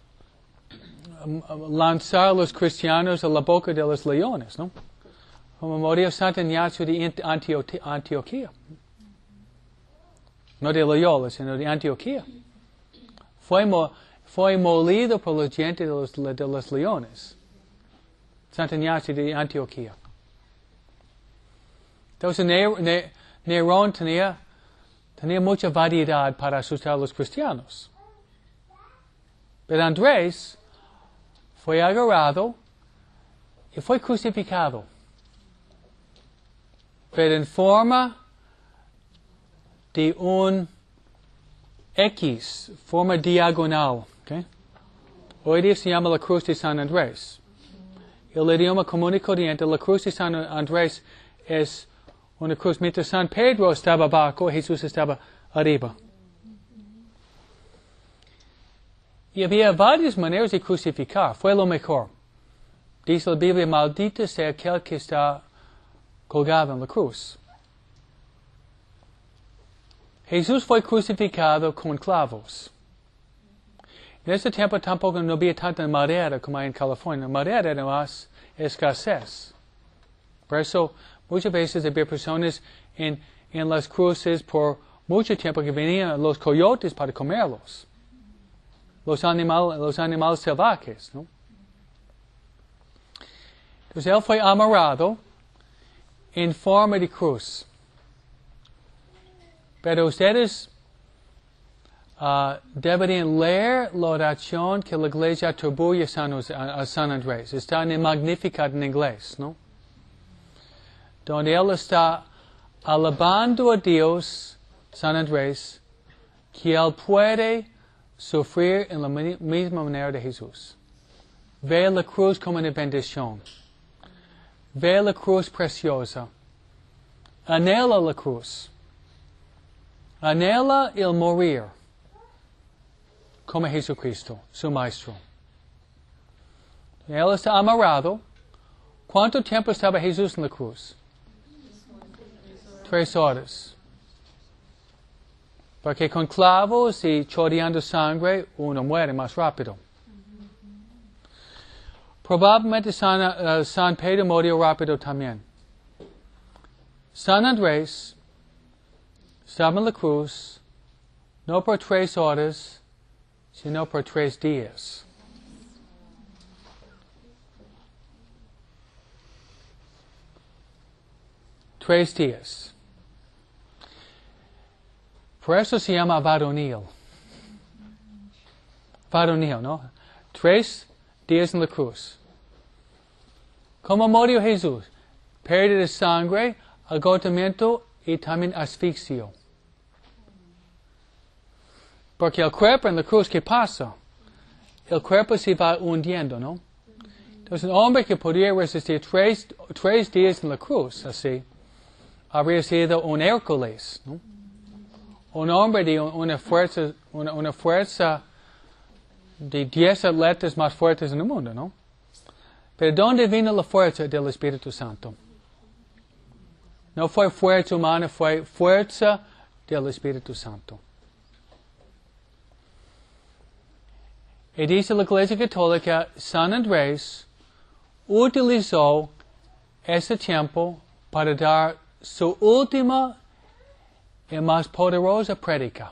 lanzar a los cristianos a la boca de los leones, ¿no? Como murió Santo Ignacio de Antioquía. No de Loyola, sino de Antioquía. Fue molido por los dientes de los leones. Santo Ignacio de Antioquía. Entonces Nerón tenía mucha variedad para asustar a los cristianos. Pero Andrés fue agarrado y fue crucificado. Pero en forma de un X, forma diagonal. ¿Okay? Hoy día se llama la cruz de San Andrés. El idioma común y corriente, la cruz de San Andrés es una cruz. Mientras San Pedro estaba abajo, Jesús estaba arriba. Y había varias maneras de crucificar. Fue lo mejor. Dice la Biblia, maldito sea aquel que está colgado en la cruz. Jesús fue crucificado con clavos. En ese tiempo tampoco no había tanta madera como hay en California. Madera era más escasez. Por eso muchas veces había personas en las cruces por mucho tiempo que venían los coyotes para comerlos. Los animales salvajes, ¿no? Entonces él fue amarrado en forma de cruz. Pero ustedes deberían leer la oración que la iglesia atribuye a San Andrés. Está en el Magnificat en inglés, ¿no? Donde él está alabando a Dios, San Andrés, que él puede sufrir en la misma manera de Jesús. Ve la cruz como una bendición. Ve la cruz preciosa. Anhela la cruz. Anhela el morir como Jesucristo, su Maestro. Él está amarrado. ¿Cuánto tiempo estaba Jesús en la cruz? 3 horas. Porque con clavos y chorreando sangre, uno muere más rápido. Probablemente San Pedro murió rápido también. San Andrés estaba en la cruz, no por 3 horas, sino por 3 días. Tres días. Por eso se llama varonil. Varonil, ¿no? 3 días en la cruz. ¿Cómo murió Jesús? Pérdida de sangre, agotamiento y también asfixio. Porque el cuerpo en la cruz, ¿qué pasa? El cuerpo se va hundiendo, ¿no? Entonces un hombre que podría resistir 3 días en la cruz, así, habría sido un Hércules, ¿no? Un hombre de una fuerza de 10 atletas más fuertes en el mundo, ¿no? Pero ¿dónde vino la fuerza del Espíritu Santo? No fue fuerza humana, fue fuerza del Espíritu Santo. Y dice la Iglesia Católica, San Andrés utilizó ese tiempo para dar su última y más poderosa prédica.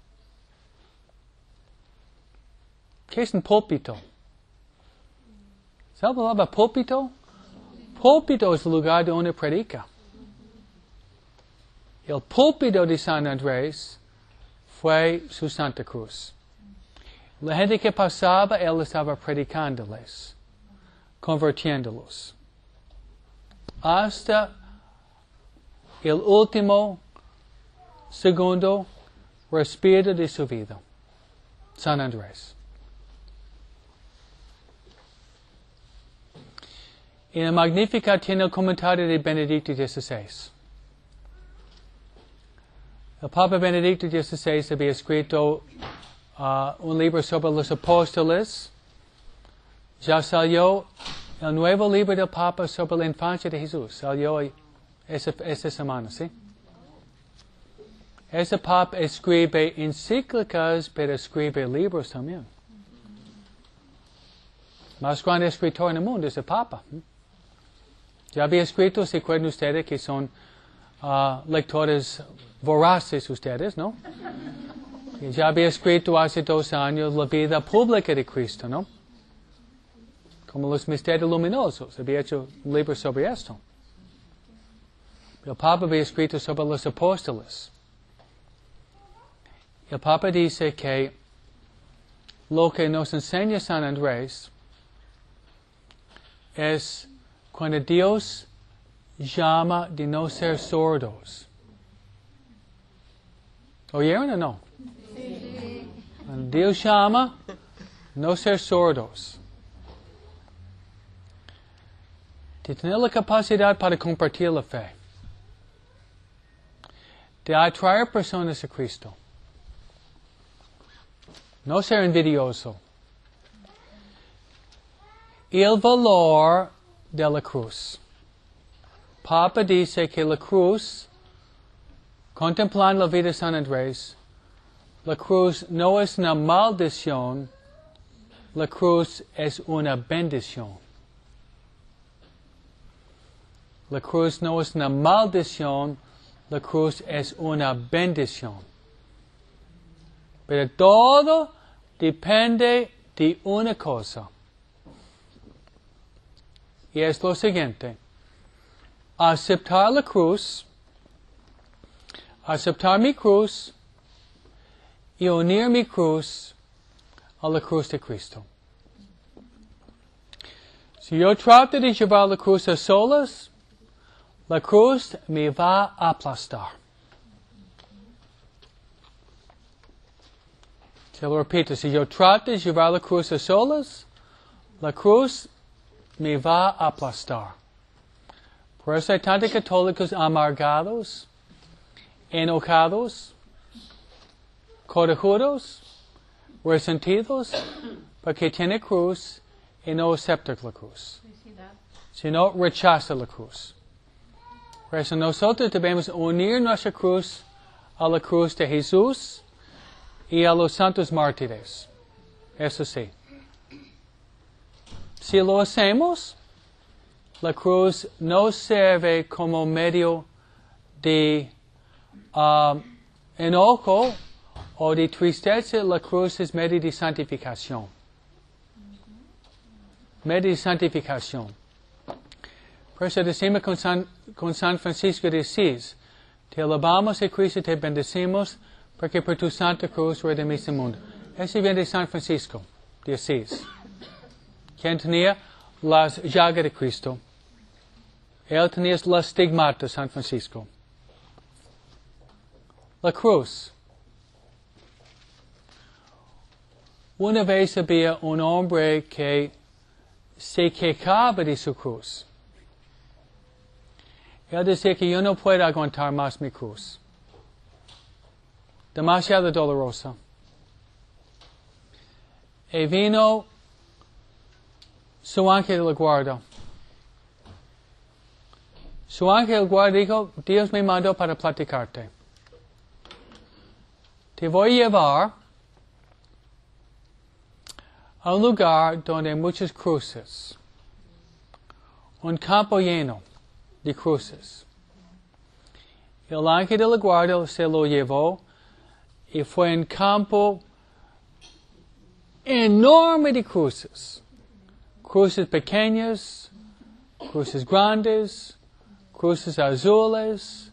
¿Qué es un púlpito? ¿Sabe la palabra púlpito? Púlpito es el lugar de una prédica. El púlpito de San Andrés fue su Santa Cruz. La gente que pasaba, él estaba predicándoles, convirtiéndolos. Hasta el último segundo respiro de su vida. San Andrés. En el Magnificat tiene el comentario de Benedicto XVI. El Papa Benedicto XVI había escrito un libro sobre los apóstoles. Ya salió el nuevo libro del Papa sobre la infancia de Jesús. Salió esta semana, ¿sí? Ese Papa escribe encíclicas, pero escribe libros también. Más grande escritor en el mundo es el Papa. Ya había escrito, ¿se acuerdan ustedes que son lectores voraces ustedes, no? Ya había escrito hace 2 años la vida pública de Cristo, ¿no? Como los misterios luminosos. Había hecho un libro sobre esto. El Papa había escrito sobre los apóstoles. El Papa dice que lo que nos enseña San Andrés es cuando Dios llama de no ser sordos. ¿Oyeron o no? Sí. Cuando Dios llama, no ser sordos. De tener la capacidad para compartir la fe. De atraer personas a Cristo. No ser envidioso. Y el valor de la cruz. Papa dice que la cruz, contemplando la vida de San Andrés, la cruz no es una maldición, la cruz es una bendición. La cruz no es una maldición, la cruz es una bendición. Pero todo depende de una cosa. Y es lo siguiente. Aceptar la cruz, aceptar mi cruz y unir mi cruz a la cruz de Cristo. Si yo trato de llevar la cruz a solas, la cruz me va a aplastar. Se lo repito, si yo trato de llevar la cruz a solas, la cruz me va a aplastar. Por eso hay tantos católicos amargados, enojados, corajudos, resentidos, porque tiene cruz y no acepta la cruz. Sino rechaza la cruz. Por eso nosotros debemos unir nuestra cruz a la cruz de Jesús y a los santos mártires. Eso sí. Si lo hacemos, la cruz no sirve como medio de enojo o de tristeza, la cruz es medio de santificación. Medio de santificación. Por eso decimos con San Francisco de Asís, te alabamos, Cristo, te bendecimos, porque por tu santa cruz redimiste el mundo. Ese viene de San Francisco de Asís, quien tenía las llagas de Cristo. Él tenía la estigmata de San Francisco. La cruz. Una vez había un hombre que se quejaba de su cruz. Él decía que yo no puedo aguantar más mi cruz. Demasiado dolorosa. Y vino su ángel de la guarda. Su ángel de la guarda dijo, Dios me mandó para platicarte. Te voy a llevar a un lugar donde hay muchas cruces. Un campo lleno de cruces. El ángel de la guarda se lo llevó y fue un campo enorme de cruces. Cruces pequeñas, cruces grandes, cruces azules,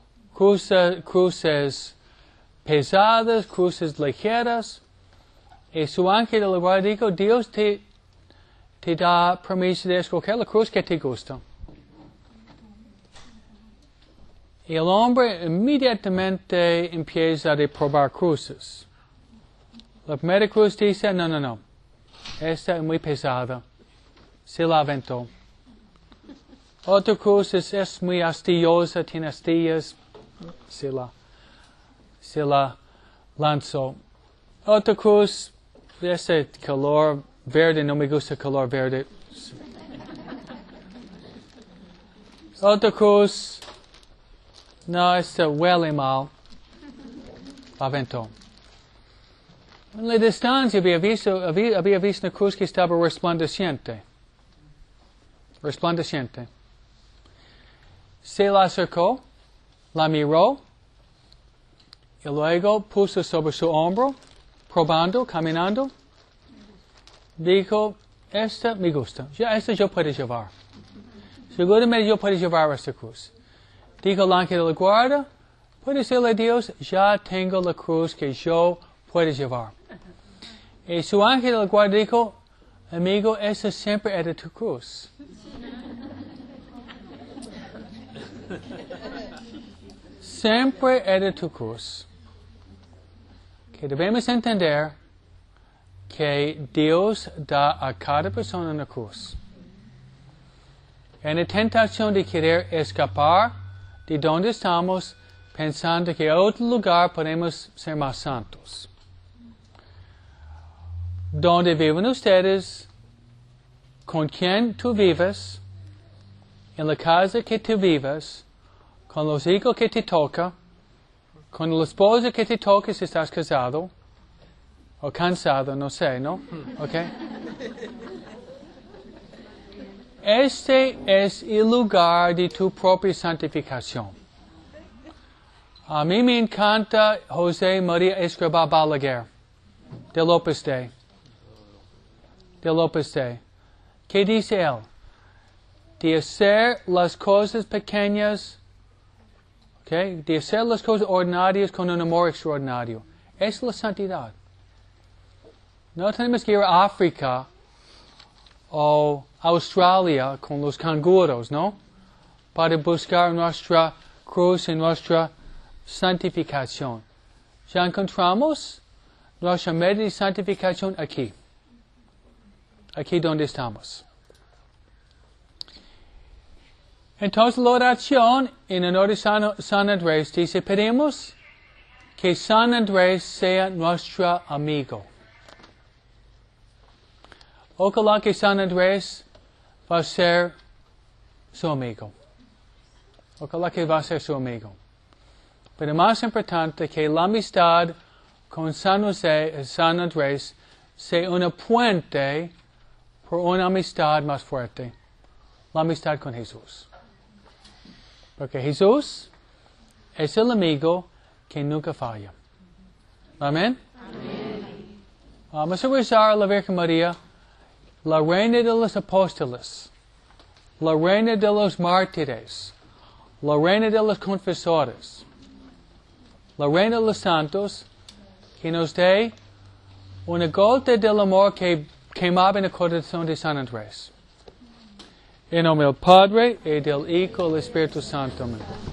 cruces pesadas, cruces ligeras. Y su ángel de la guarda dijo, Dios te da permiso de escoger la cruz que te gusta. Y el hombre inmediatamente empieza a probar cruces. La primera cruz dice, no, esta es muy pesada, se la aventó. Otra cruz es muy astillosa, tiene astillas, se la lanzó. Otra cruz, ese color verde, no me gusta el color verde. Otra cruz, no, esta huele mal, la aventó. En la distancia había visto una cruz que estaba resplandeciente. Se la acercó, la miró, y luego puso sobre su hombro, probando, caminando. Dijo, esta me gusta, esta yo puedo llevar. Seguramente yo puedo llevar esta cruz. Dijo el ángel de la guarda, puede decirle a Dios, ya tengo la cruz que yo puedo llevar. Y su ángel de la guarda dijo, amigo, esa siempre era tu cruz. Siempre era tu cruz. Que debemos entender que Dios da a cada persona una cruz. En la tentación de querer escapar de donde estamos, pensando que en otro lugar podemos ser más santos. Donde viven ustedes, con quien tú vives, en la casa que tú vives, con los hijos que te toca, con la esposa que te toca si estás casado, o cansado, no sé, ¿no? ¿Ok? Este es el lugar de tu propia santificación. A mí me encanta José María Escrivá Balaguer, de López de. ¿Qué dice él? De hacer las cosas pequeñas, ¿okay? De hacer las cosas ordinarias con un amor extraordinario. Es la santidad. No tenemos que ir a África o Australia con los canguros, ¿no? Para buscar nuestra cruz y nuestra santificación. Ya encontramos nuestra medio de santificación aquí. Aquí donde estamos. Entonces la oración en honor de San Andrés dice, pedimos que San Andrés sea nuestro amigo. Ojalá que San Andrés va a ser su amigo. Ojalá que va a ser su amigo. Pero más importante que la amistad con San José y San Andrés sea una puente por una amistad más fuerte. La amistad con Jesús. Porque Jesús es el amigo que nunca falla. Amén. Vamos a rezar a la Virgen María, la reina de los apóstoles, la reina de los mártires, la reina de los confesores, la reina de los santos, que nos dé una gota del amor que quemaba en el corazón de San Andrés. En nombre del Padre, y del Hijo, y del Espíritu Santo. Amén.